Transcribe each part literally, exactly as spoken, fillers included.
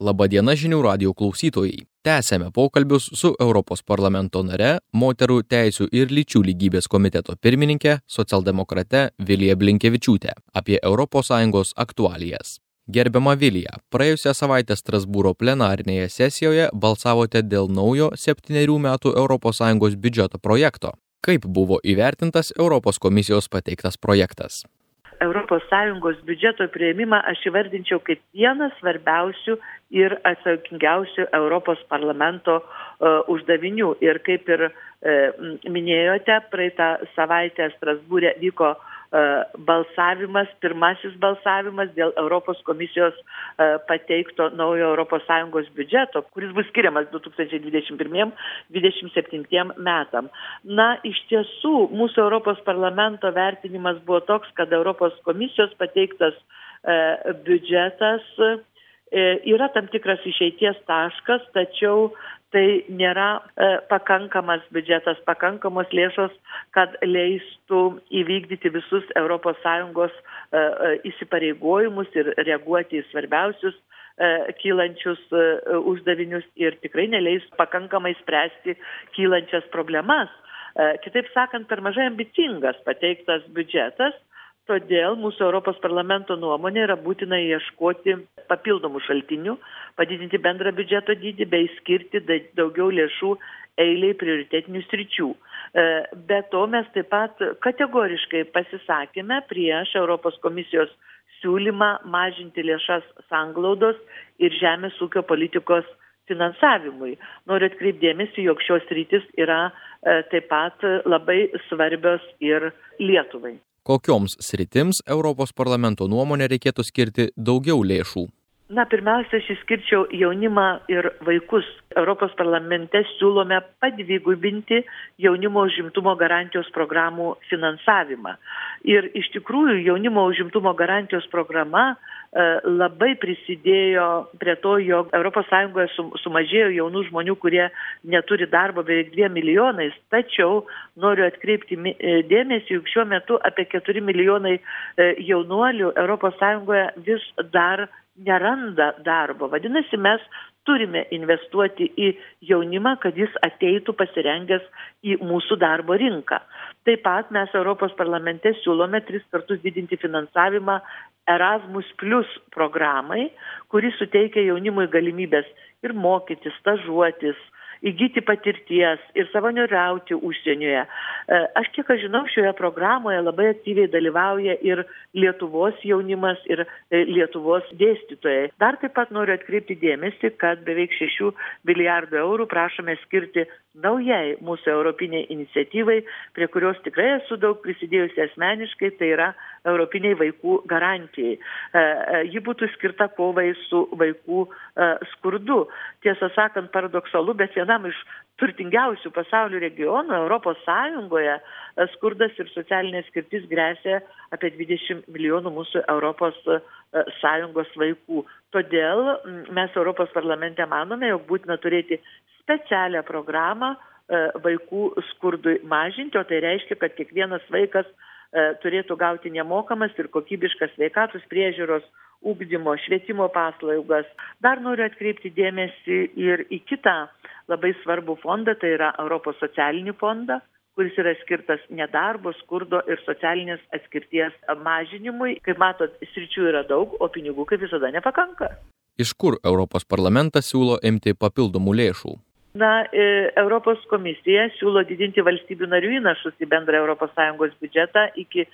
Labadiena žinių radijo klausytojai. Tęsėme pokalbius su Europos parlamento nare, moterų teisių ir lyčių lygybės komiteto pirmininke, socialdemokrate Vilija Blinkevičiūtė apie Europos Sąjungos aktualijas. Gerbiama Vilija, praėjusią savaitę Strasbūro plenarinėje sesijoje balsavote dėl naujo septynerių metų Europos Sąjungos biudžeto projekto. Kaip buvo įvertintas Europos komisijos pateiktas projektas? Europos Sąjungos biudžeto priėmimą aš įvardinčiau kaip vieną svarbiausių ir atsakingiausių Europos parlamento uh, uždavinių. Ir kaip ir uh, minėjote, praeitą savaitę Strasbūre vyko uh, balsavimas, pirmasis balsavimas dėl Europos komisijos uh, pateikto naujo Europos Sąjungos biudžeto, kuris bus skiriamas du tūkstančiai dvidešimt pirmiems dvidešimt septintiems metam. Na, iš tiesų, mūsų Europos parlamento vertinimas buvo toks, kad Europos komisijos pateiktas uh, biudžetas uh, yra tam tikras išeities taškas, tačiau tai nėra e, pakankamas biudžetas, pakankamos lėšos, kad leistų įvykdyti visus Europos Sąjungos e, įsipareigojimus ir reaguoti į svarbiausius e, kylančius e, uždavinius ir tikrai neleis pakankamai spręsti kylančias problemas. E, kitaip sakant, per mažai ambicingas pateiktas biudžetas. Todėl mūsų Europos parlamento nuomonė yra būtina ieškoti papildomų šaltinių, padidinti bendrą biudžeto dydį bei skirti daugiau lėšų eiliai prioritetinių sričių. Be to mes taip pat kategoriškai pasisakėme prieš Europos komisijos siūlymą mažinti lėšas sanglaudos ir žemės ūkio politikos finansavimui. Noriu atkreipti dėmesį, jog šios sritys yra taip pat labai svarbios ir Lietuvai. Kokioms sritims Europos parlamento nuomonė reikėtų skirti daugiau lėšų? Na, pirmiausia, aš išskirčiau jaunimą ir vaikus. Europos parlamente siūlome padvigubinti jaunimo užimtumo garantijos programų finansavimą. Ir iš tikrųjų jaunimo užimtumo garantijos programa e, labai prisidėjo prie to, jog Europos Sąjungoje sumažėjo jaunų žmonių, kurie neturi darbo beveik dviem milijonais. Tačiau noriu atkreipti dėmesį, juk šiuo metu apie keturi milijonai jaunuolių Europos Sąjungoje vis dar neranda darbo. Vadinasi, mes turime investuoti į jaunimą, kad jis ateitų pasirengęs į mūsų darbo rinką. Taip pat mes Europos parlamente siūlome tris kartus didinti finansavimą Erasmus Plus programai, kuri suteikia jaunimui galimybės ir mokytis, stažuotis, įgyti patirties ir savanoriauti užsienyje. Aš kiek aš žinau, šioje programoje labai aktyviai dalyvauja ir Lietuvos jaunimas, ir Lietuvos dėstytojai. Dar taip pat noriu atkreipti dėmesį, kad beveik šešių milijardų eurų prašome skirti naujai mūsų europiniai iniciatyvai, prie kurios tikrai esu daug prisidėjusi asmeniškai, tai yra Europiniai vaikų garantijai. Ji būtų skirta kovai su vaikų skurdu. Tiesą sakant, paradoksalu, bet vienam iš turtingiausių pasaulio regionų Europos Sąjungoje skurdas ir socialinė skirtis gresia apie dvidešimt milijonų mūsų Europos Sąjungos vaikų. Todėl mes Europos parlamente manome, jog būtina turėti specialią programą vaikų skurdui mažinti, o tai reiškia, kad kiekvienas vaikas turėtų gauti nemokamas ir kokybiškas sveikatos priežiūros, ugdymo, švietimo paslaugas. Dar noriu atkreipti dėmesį ir į kitą labai svarbų fondą, tai yra Europos socialinį fondą, kuris yra skirtas nedarbo, skurdo ir socialinės atskirties mažinimui. Kaip matot, sričių yra daug, o pinigų kaip visada nepakanka. Iš kur Europos parlamentas siūlo imti papildomų lėšų? Na, Europos komisija siūlo didinti valstybių narių įnašus į bendrą Europos Sąjungos biudžetą iki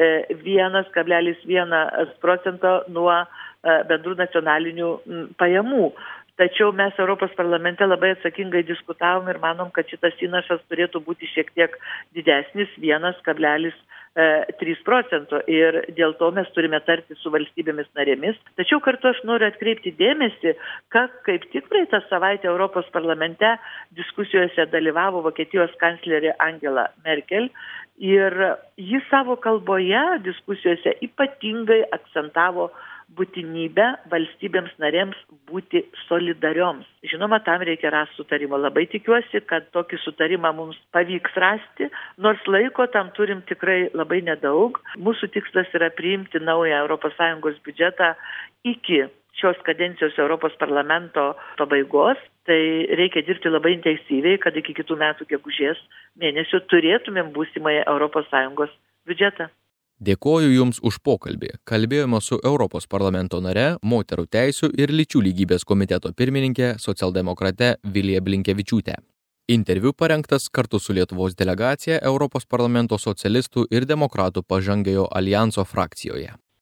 vienas kablelis vienas procento nuo bendrų nacionalinių pajamų. Tačiau mes Europos parlamente labai atsakingai diskutavom ir manom, kad šitas įnašas turėtų būti šiek tiek didesnis, vienas kablelis trys procento. Ir dėl to mes turime tarti su valstybėmis narėmis. Tačiau kartu aš noriu atkreipti dėmesį, kad kaip tik praeitą savaitę Europos parlamente diskusijose dalyvavo Vokietijos kanclerė Angela Merkel. Ir ji savo kalboje diskusijose ypatingai akcentavo būtinybę valstybėms narėms būti solidarioms. Žinoma, tam reikia rasti sutarimo. Labai tikiuosi, kad tokį sutarimą mums pavyks rasti, nors laiko tam turim tikrai labai nedaug. Mūsų tikslas yra priimti naują Europos Sąjungos biudžetą iki šios kadencijos Europos parlamento pabaigos, tai reikia dirbti labai intensyviai, kad iki kitų metų gegužės mėnesio turėtumėm būsimąją Europos Sąjungos biudžetą. Dėkoju Jums už pokalbį. Kalbėjome su Europos parlamento nare, moterų teisių ir lyčių lygybės komiteto pirmininkė, socialdemokrate Vilija Blinkevičiūtė. Interviu parengtas kartu su Lietuvos delegacija Europos parlamento socialistų ir demokratų pažangiojo alijanso frakcijoje.